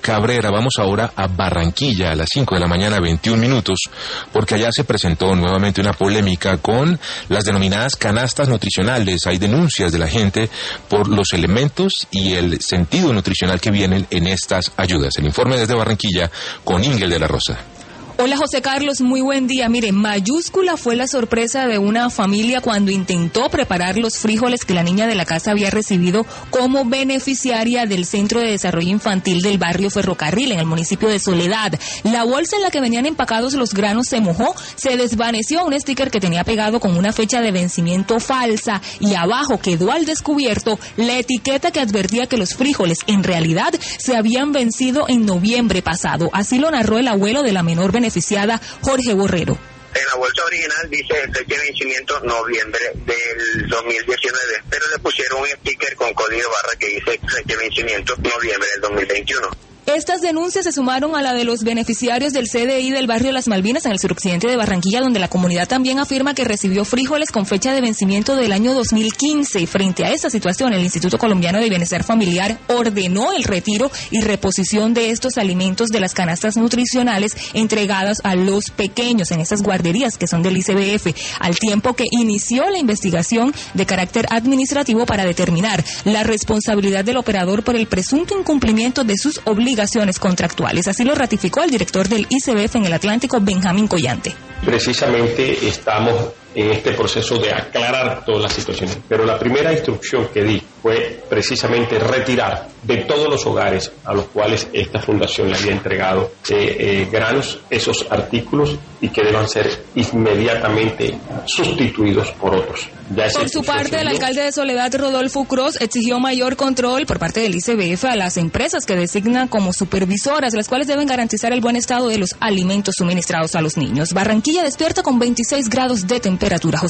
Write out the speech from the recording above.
Cabrera. Vamos ahora a Barranquilla a las 5 de la mañana, 21 minutos, porque allá se presentó nuevamente una polémica con las denominadas canastas nutricionales. Hay denuncias de la gente por los elementos y el sentido nutricional que vienen en estas ayudas. El informe desde Barranquilla con Ingel de la Rosa. Hola José Carlos, muy buen día. Mire, mayúscula fue la sorpresa de una familia cuando intentó preparar los frijoles que la niña de la casa había recibido como beneficiaria del Centro de Desarrollo Infantil del barrio Ferrocarril en el municipio de Soledad. La bolsa en la que venían empacados los granos se mojó, se desvaneció un sticker que tenía pegado con una fecha de vencimiento falsa y abajo quedó al descubierto la etiqueta que advertía que los frijoles en realidad se habían vencido en noviembre pasado. Así lo narró el abuelo de la menor beneficiada, Jorge Borrero. En la bolsa original dice fecha de vencimiento noviembre del 2019, pero le pusieron un sticker con código barra que dice fecha de vencimiento noviembre del 2021. Estas denuncias se sumaron a la de los beneficiarios del CDI del barrio Las Malvinas en el suroccidente de Barranquilla, donde la comunidad también afirma que recibió frijoles con fecha de vencimiento del año 2015. Frente a esta situación, el Instituto Colombiano de Bienestar Familiar ordenó el retiro y reposición de estos alimentos de las canastas nutricionales entregadas a los pequeños en estas guarderías que son del ICBF, al tiempo que inició la investigación de carácter administrativo para determinar la responsabilidad del operador por el presunto incumplimiento de sus obligaciones contractuales. Así lo ratificó el director del ICBF en el Atlántico, Benjamín Collante. Precisamente estamos en este proceso de aclarar todas las situaciones, pero la primera instrucción que di fue precisamente retirar de todos los hogares a los cuales esta fundación le había entregado granos, esos artículos, y que deban ser inmediatamente sustituidos por otros. Por su parte, el alcalde de Soledad, Rodolfo Cross, exigió mayor control por parte del ICBF a las empresas que designan como supervisoras, las cuales deben garantizar el buen estado de los alimentos suministrados a los niños. Barranquilla despierta con 26 grados de temperatura.